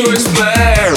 to explain.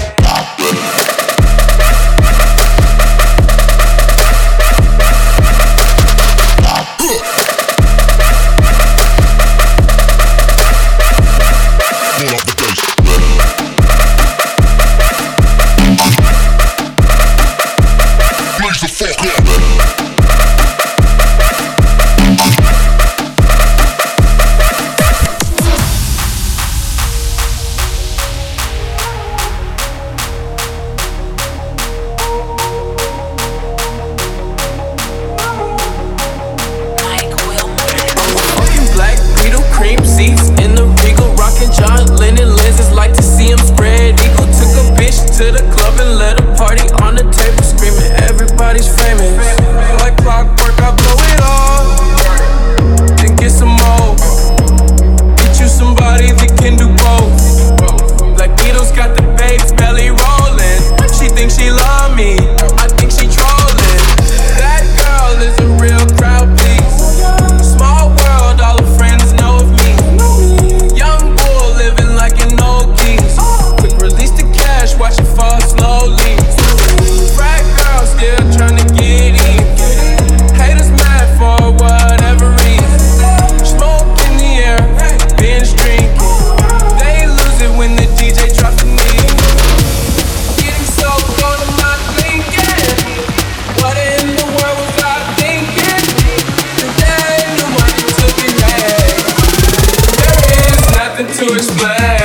Cream seats in the Regal, rockin' John Lennon lenses, like to see him spread eagle. Took a bitch to the club and let a party on the table, screaming everybody's famous. Like clockwork, I blow it all, then get some more. Get you somebody that can do both. Black Beatles got the babes belly rolling. She thinks she love me, I think she trolling. That girl is a real crowd please. Small world, all her friends know of me. Young bull living like an old geese. Quick release the cash, watch it fall slowly. Frat girl still tryna get in. Haters mad for whatever reason. Smoke in the air, binge drinking. They lose it when the DJ drops the knee. Getting so cold, I'm not thinking. What in the world was I thinking? Today, nobody took it back. There is nothing to explain.